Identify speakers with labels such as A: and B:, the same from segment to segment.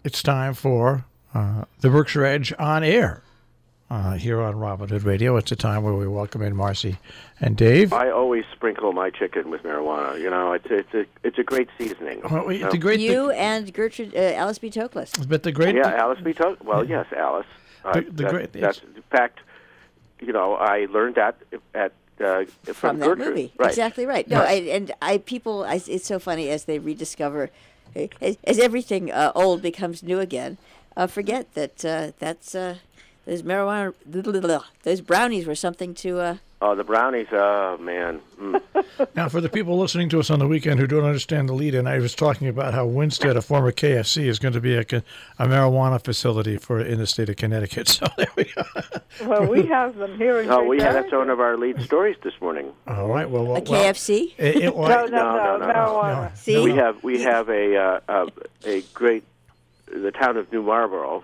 A: it's time for the Berkshire Edge on air here on Robin Hood Radio. It's a time where we welcome in Marcy and Dave.
B: I always sprinkle my chicken with marijuana. You know, it's a great seasoning.
A: Well, it's a great
C: and Gertrude Alice B. Toklas.
A: But the great
B: Alice B. Toklas. Well, yes, Alice. That's in fact, you know, I learned that from
C: that
B: Gertrude.
C: movie.
B: Right.
C: Exactly right. No, people. It's so funny as they rediscover, as everything old becomes new again. Forget that those marijuana, those brownies were something to.
B: Oh, the brownies! Oh, man. Mm.
A: Now, for the people listening to us on the weekend who don't understand the lead-in, I was talking about how Winstead, a former KFC, is going to be a marijuana facility in the state of Connecticut. So there we go.
D: Well, we have them here in
B: That's one of our lead stories this morning.
A: All right. Well,
C: KFC?
D: No, marijuana.
C: See?
B: No, we have a great. The town of New Marlborough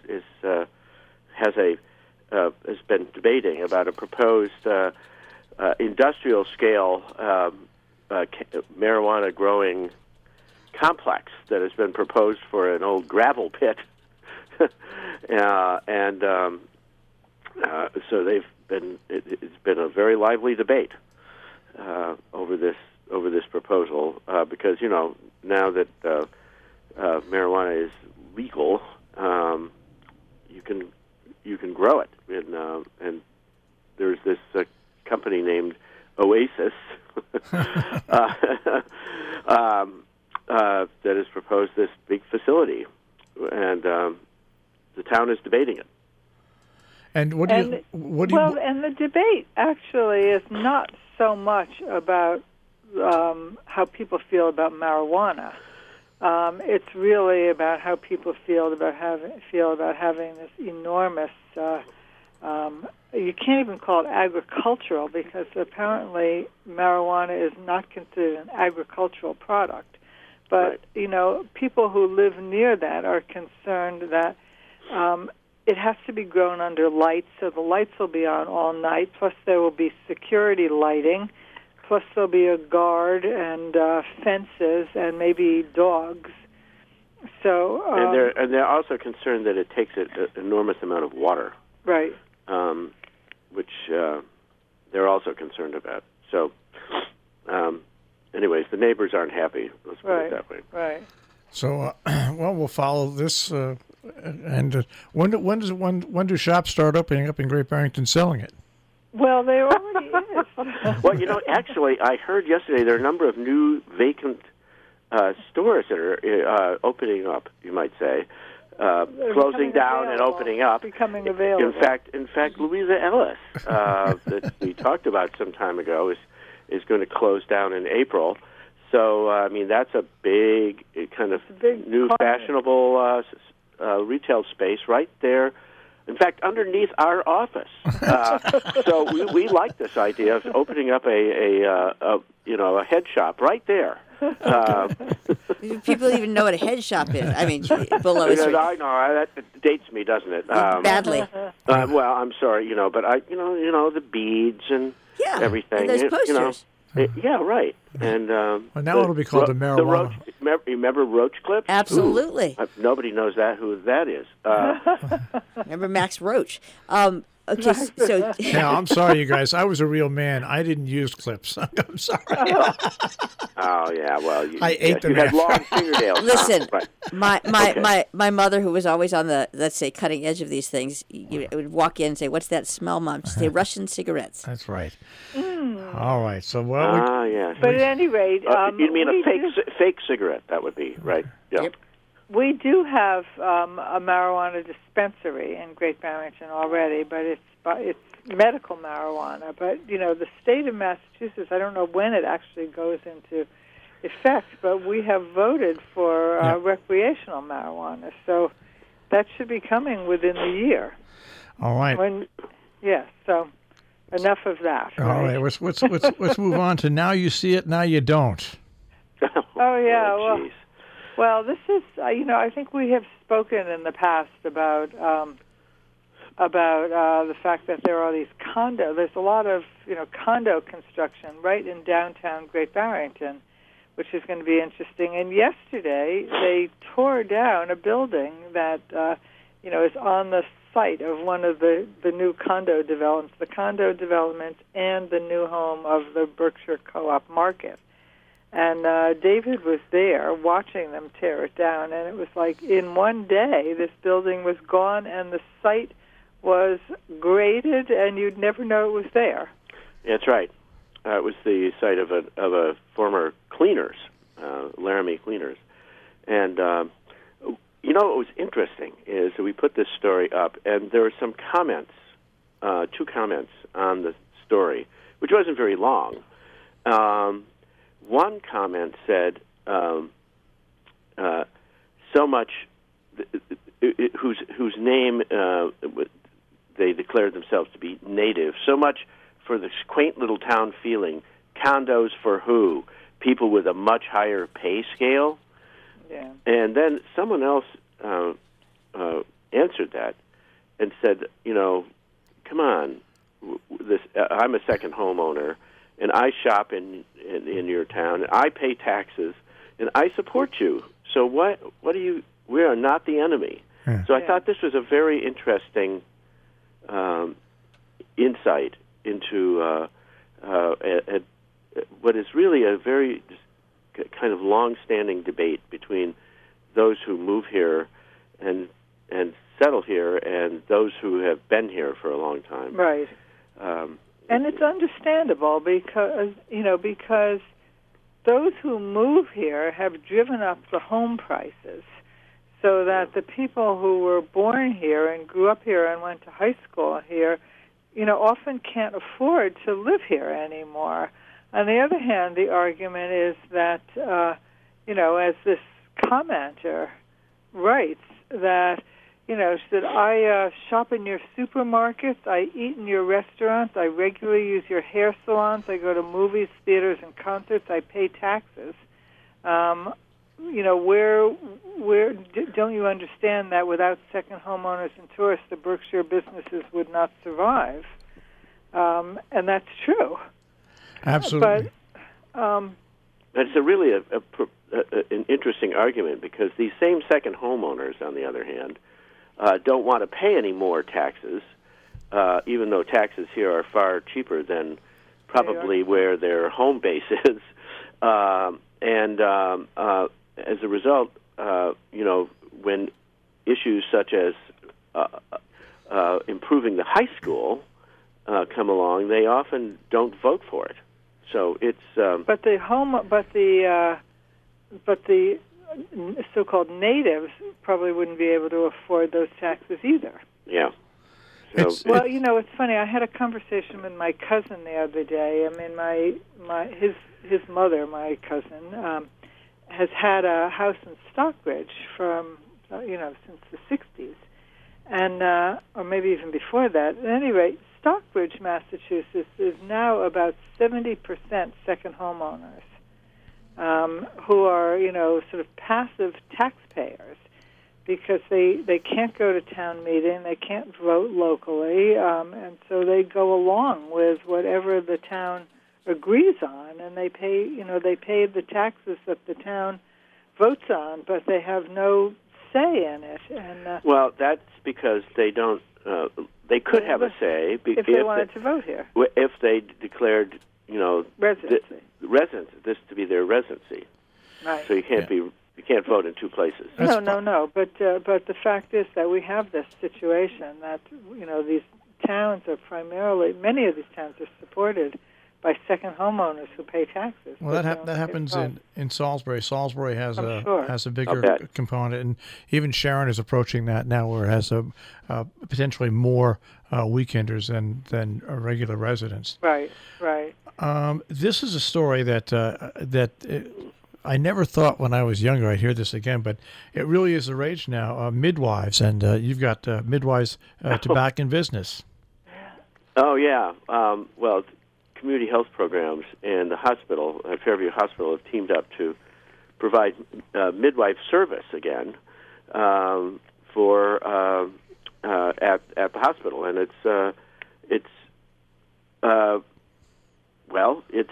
B: has been debating about a proposed industrial scale marijuana growing complex that has been proposed for an old gravel pit, so it's been a very lively debate over this proposal because, you know, now that marijuana is legal, you can grow it, and there's this company named Oasis that has proposed this big facility, and the town is debating it.
A: And
D: and the debate actually is not so much about how people feel about marijuana. It's really about how people feel about having this enormous. You can't even call it agricultural because apparently marijuana is not considered an agricultural product. But
B: right.
D: You know, people who live near that are concerned that it has to be grown under lights, so the lights will be on all night. Plus, there will be security lighting. Plus, there'll be a guard and fences and maybe dogs. So,
B: and they're also concerned that it takes an enormous amount of water,
D: right?
B: Which they're also concerned about. So, anyways, the neighbors aren't happy. Let's put it that way.
D: Right.
A: So, we'll follow this. And when do shops start opening up in Great Barrington selling it?
D: Well, there already is.
B: Well, you know, actually, I heard yesterday there are a number of new vacant stores that are opening up, you might say, closing down and opening up.
D: Becoming available.
B: In fact, Louisa Ellis, that we talked about some time ago, is going to close down in April. So, I mean, that's a big kind of new fashionable retail space right there. In fact, underneath our office. So we like this idea of opening up a head shop right there.
C: People even know what a head shop is. I mean, below us.
B: I know that dates me, doesn't it?
C: Badly.
B: Well, I'm sorry, but the beads and everything.
C: And those posters.
B: Yeah, right. And
A: well, now it'll be called the marijuana.
B: Remember Roach Clips?
C: Absolutely.
B: Ooh, nobody knows who that is.
C: Remember Max Roach? Okay, so
A: now I'm sorry, you guys. I was a real man. I didn't use clips. I'm sorry.
B: Oh yeah, well,
A: I ate them.
B: You had long fingernails.
C: Listen,
B: right.
C: my mother, who was always on the, let's say, cutting edge of these things, would walk in and say, "What's that smell, Mom?" She'd say, "Russian cigarettes."
A: That's right.
D: Mm.
A: All right. So
B: yes.
D: But at any rate,
B: you mean a fake cigarette? That would be right.
C: Yep.
D: We do have a marijuana dispensary in Great Barrington already, but it's medical marijuana. But, the state of Massachusetts, I don't know when it actually goes into effect, but we have voted for recreational marijuana. So that should be coming within the year.
A: All right.
D: So enough of that.
A: All right. Let's move on to now you see it, now you don't.
D: Oh, yeah.
B: Well,
D: well, this is, I think we have spoken in the past about the fact that there are these there's a lot of, condo construction right in downtown Great Barrington, which is going to be interesting. And yesterday, they tore down a building that, is on the site of one of the new condo developments, and the new home of the Berkshire Co-op Market. And David was there watching them tear it down, and it was like in one day, this building was gone, and the site was graded, and you'd never know it was there.
B: That's right. It was the site of a former Cleaners, Laramie Cleaners. And, what was interesting is that we put this story up, and there were some comments, 2 comments on the story, which wasn't very long. One comment said, so much, whose name they declared themselves to be native, so much for this quaint little town feeling, condos for who? People with a much higher pay scale?
D: Yeah.
B: And then someone else answered that and said, come on, I'm a second homeowner, and I shop in your town, and I pay taxes, and I support you. So what do you? We are not the enemy.
A: Yeah.
B: So I thought this was a very interesting insight into what is really a very kind of long-standing debate between those who move here and settle here and those who have been here for a long time.
D: Right. And it's understandable because those who move here have driven up the home prices, so that the people who were born here and grew up here and went to high school here, often can't afford to live here anymore. On the other hand, the argument is that, as this commenter writes, that, should I shop in your supermarkets, I eat in your restaurants, I regularly use your hair salons, I go to movies, theaters, and concerts, I pay taxes. Where don't you understand that without second homeowners and tourists, the Berkshire businesses would not survive? And that's true.
A: Absolutely.
D: But
B: it's really an interesting argument, because these same second homeowners, on the other hand, don't want to pay any more taxes, even though taxes here are far cheaper than probably where their home base is. And as a result, when issues such as improving the high school come along, they often don't vote for it. So it's
D: but the so-called natives probably wouldn't be able to afford those taxes either.
B: Yeah.
A: So,
D: it's funny. I had a conversation with my cousin the other day. I mean, his mother, my cousin, has had a house in Stockbridge from since the 60s, and or maybe even before that. At any rate, Stockbridge, Massachusetts, is now about 70% second homeowners, who are, sort of passive taxpayers, because they can't go to town meeting, they can't vote locally, and so they go along with whatever the town agrees on, and they pay the taxes that the town votes on, but they have no say in it. And
B: well, that's because they don't. They could have a say
D: if they wanted to vote here.
B: If they declared,
D: residency.
B: This to be their residency.
D: Right.
B: So you can't vote in two places.
D: No. But the fact is that we have this situation that these towns are many of these towns are supported by second homeowners who pay taxes.
A: Well, that happens in Salisbury. Salisbury has a bigger component, and even Sharon is approaching that now, where it has potentially more weekenders than regular residents.
D: Right.
A: This is a story that I never thought when I was younger I'd hear this again, but it really is the rage now. Midwives, and you've got midwives to back in business.
B: Oh yeah. Well, community health programs and the hospital, Fairview Hospital, have teamed up to provide midwife service again for at the hospital, and it's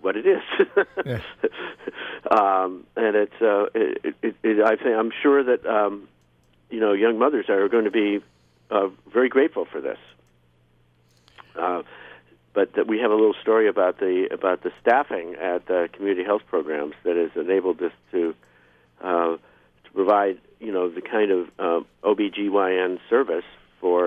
B: what it is.
A: Yeah.
B: And I'm sure that young mothers are going to be very grateful for this. But that we have a little story about the staffing at the community health programs that has enabled us to provide the kind of OBGYN service for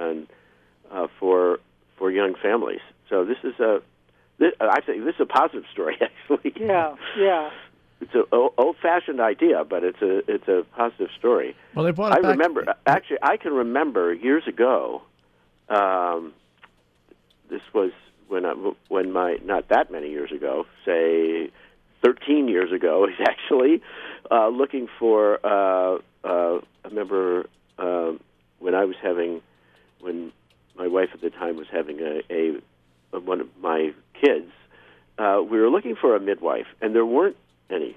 B: young families. So this is I think this is a positive story, actually.
D: Yeah, yeah.
B: It's an old-fashioned idea, but it's a positive story.
A: Well, they brought it back.
B: I can remember years ago. This was when my not that many years ago, say 13 years ago, actually looking for. I remember when my wife at the time was having a one of my kids. We were looking for a midwife, and there weren't any.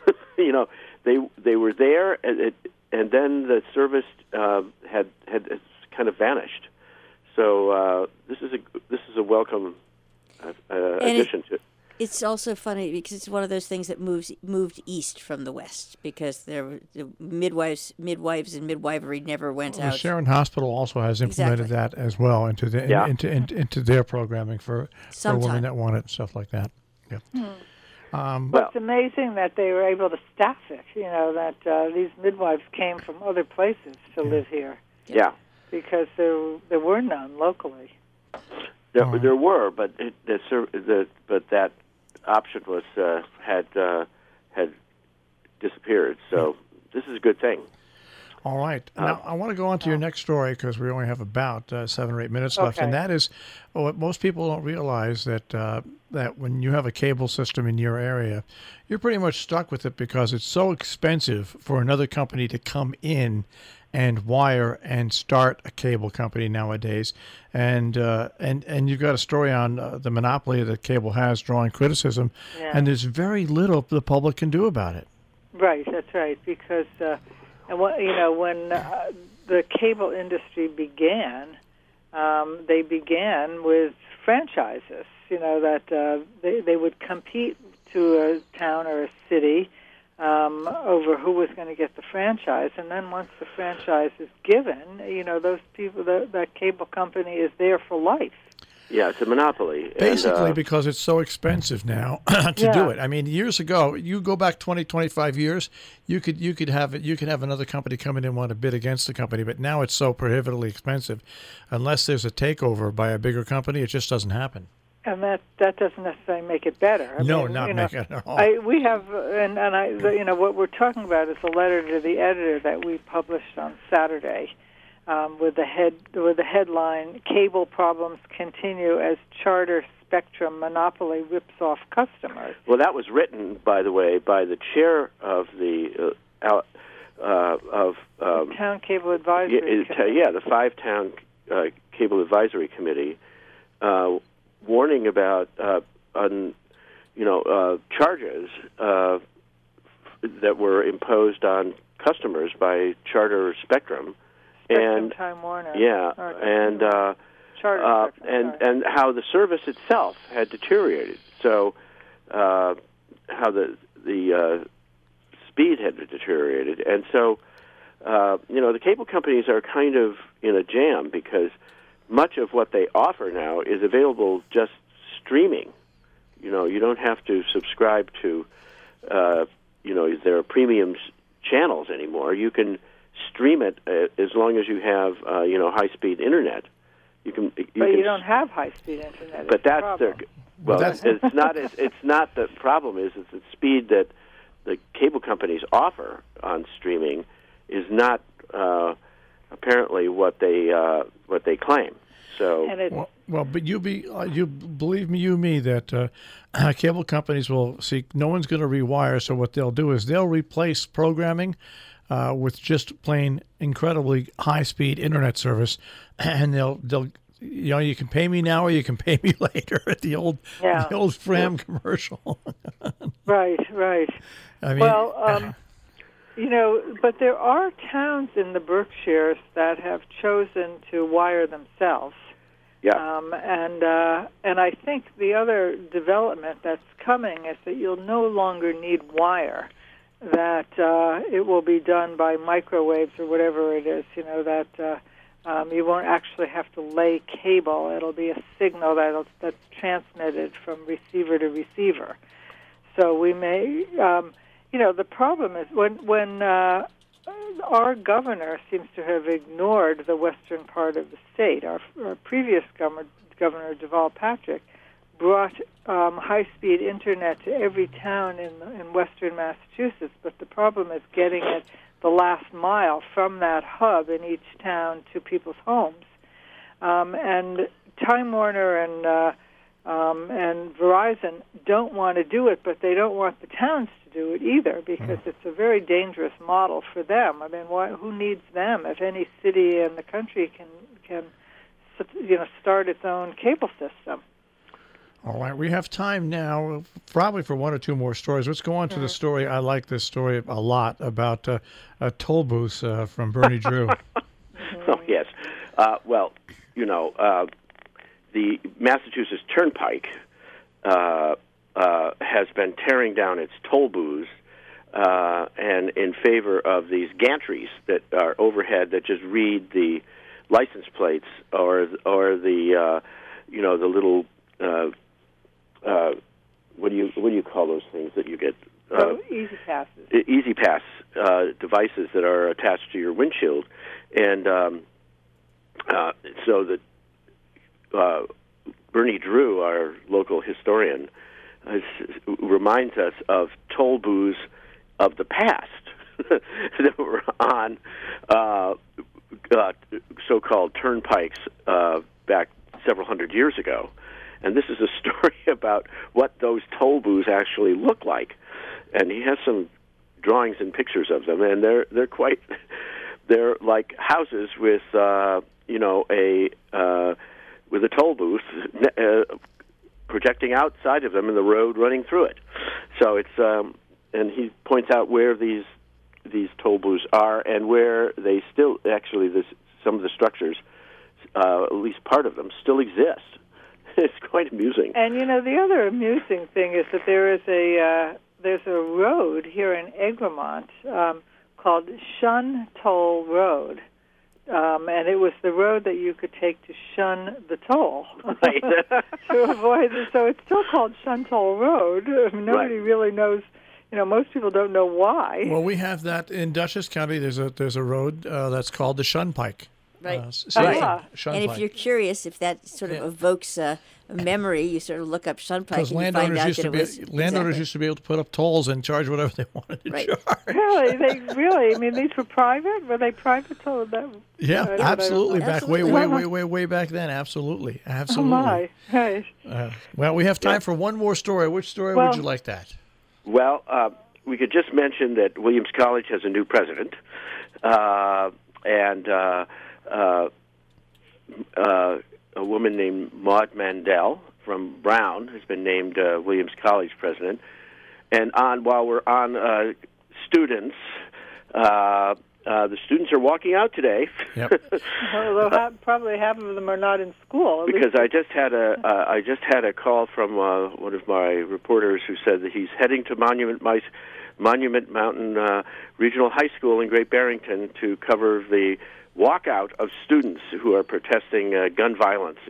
B: They were there, and then the service had kind of vanished. So this is a welcome addition to it.
C: It's also funny because it's one of those things that moved east from the west because the midwives and midwifery never went out.
A: Sharon Hospital also has implemented that as well into their programming for women that want it and stuff like that. Yeah.
D: It's amazing that they were able to staff it. That these midwives came from other places to live here.
B: Yeah.
D: Because there were none locally.
B: There were, but that option was had disappeared. So this is a good thing.
A: All right. Now I want to go on to your next story because we only have about 7 or 8 minutes left, and that is what most people don't realize that when you have a cable system in your area, you're pretty much stuck with it because it's so expensive for another company to come in and wire and start a cable company nowadays, and you've got a story on the monopoly that cable has, drawing criticism, and there's very little the public can do about it.
D: Right, that's right. Because when the cable industry began, they began with franchises. That they would compete to a town or a city. Over who was going to get the franchise, and then once the franchise is given, those people, that cable company is there for life.
B: Yeah, it's a monopoly.
A: Basically, because it's so expensive now to do it. I mean, years ago, you go back 20, 25 years, you could have another company come in and want to bid against the company, but now it's so prohibitively expensive. Unless there's a takeover by a bigger company, it just doesn't happen.
D: And that doesn't necessarily make it better.
A: Make it at all.
D: We have, what we're talking about is a letter to the editor that we published on Saturday, with the headline: "Cable problems continue as Charter Spectrum monopoly rips off customers."
B: Well, that was written, by the way, by the chair of the
D: Town Cable Advisory Committee.
B: The 5-town Cable Advisory Committee. Warning about charges that were imposed on customers by Charter Spectrum, and
D: Time Warner.
B: Charter Spectrum, and how the service itself had deteriorated. So how the speed had deteriorated, and so the cable companies are kind of in a jam because much of what they offer now is available just streaming. You don't have to subscribe to, their premium channels anymore. You can stream it as long as you have, high-speed internet. You
D: don't have high-speed internet.
B: But it's not the problem. It's the speed that the cable companies offer on streaming is not apparently what they claim. So
A: but you believe me that cable companies will see no one's going to rewire. So what they'll do is they'll replace programming with just plain incredibly high speed internet service, and they'll you can pay me now or you can pay me later at the old Fram commercial.
D: Right.
A: I mean,
D: but there are towns in the Berkshires that have chosen to wire themselves.
B: Yeah.
D: And I think the other development that's coming is that you'll no longer need wire, that it will be done by microwaves or whatever it is, that you won't actually have to lay cable. It'll be a signal that's transmitted from receiver to receiver. So we may, the problem is when our governor seems to have ignored the western part of the state. Our previous governor, Deval Patrick, brought high-speed internet to every town in western Massachusetts, but the problem is getting it the last mile from that hub in each town to people's homes. And Time Warner and Verizon don't want to do it, but they don't want the towns to do it either, because it's a very dangerous model for them. I mean, who needs them if any city in the country can start its own cable system?
A: All right, we have time now probably for one or two more stories. Let's go on to the story. I like this story a lot about a toll booth from Bernie Drew.
B: Oh, yes. The Massachusetts Turnpike has been tearing down its toll booths and in favor of these gantries that are overhead that just read the license plates or the the little what do you call those things that you get?
D: Easy passes.
B: Easy pass devices that are attached to your windshield, and so that Bernie Drew, our local historian, reminds us of toll booths of the past that were on so-called turnpikes back several hundred years ago. And this is a story about what those toll booths actually look like. And he has some drawings and pictures of them, and they're like houses with with a toll booth projecting outside of them and the road running through it. So it's and he points out where these toll booths are and where they still some of the structures, at least part of them, still exist. It's quite amusing.
D: And the other amusing thing is that there's a road here in Egremont called Shun Toll Road. And it was the road that you could take to shun the toll.
B: Right.
D: To avoid it. So it's still called Shun Toll Road. Nobody really knows. Most people don't know why.
A: Well, we have that in Dutchess County. There's a road that's called the Shunpike.
C: Right.
A: Shunpike.
C: And if you're curious if that sort of evokes a memory, you sort of look up Shunpike
A: because
C: and you find out that it was...
A: Landowners used to be able to put up tolls and charge whatever they wanted to charge.
D: Really? I mean, these were private? Were they private tolls?
A: Yeah, absolutely. Back way back then. Absolutely.
D: Oh, my. Right.
B: Well,
A: we have time for one more story. Which story would you like that?
B: Well, we could just mention that Williams College has a new president, and a woman named Maud Mandel from Brown has been named Williams College president. And while we're on students, the students are walking out today.
A: Yep.
D: Although probably half of them are not in school.
B: Because I just had a call from one of my reporters who said that he's heading to Monument Mountain Regional High School in Great Barrington to cover the walkout of students who are protesting gun violence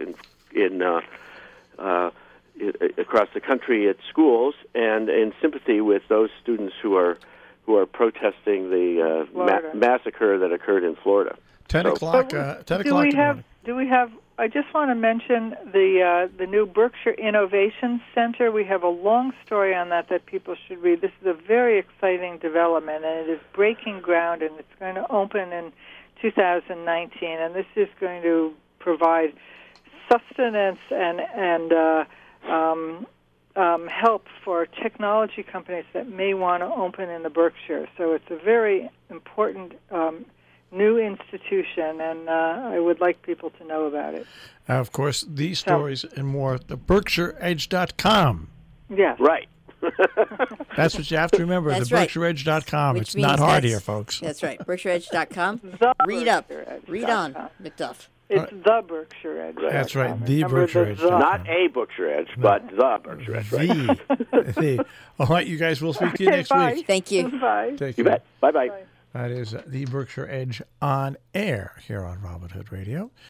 B: across the country at schools, and in sympathy with those students who are protesting the massacre that occurred in Florida.
A: 10 o'clock. 10 o'clock.
D: Do we have? I just want to mention the new Berkshire Innovation Center. We have a long story on that people should read. This is a very exciting development, and it is breaking ground, and it's going to open in 2019. And this is going to provide sustenance and help for technology companies that may want to open in the Berkshire. So it's a very important new institution, and I would like people to know about it.
A: Of course, these stories and more at the BerkshireEdge.com.
D: Yes.
B: Right.
A: That's what you have to remember,
C: That's
A: the BerkshireEdge.com.
C: Which
A: it's not hard here, folks.
C: That's right, BerkshireEdge.com. Read up. Read on, McDuff.
D: It's the Berkshire Edge.
A: That's right,
D: Remember
A: the Berkshire Edge.
D: the.
B: Not a Berkshire Edge, but the Berkshire Edge. Right?
A: The. All right, you guys, we'll speak to you
D: Okay,
A: next
D: bye.
A: week.
C: Thank you.
D: Bye.
A: Take
B: You
A: care.
B: bet. Bye-bye.
D: Bye.
A: That is the Berkshire Edge on air here on Robin Hood Radio.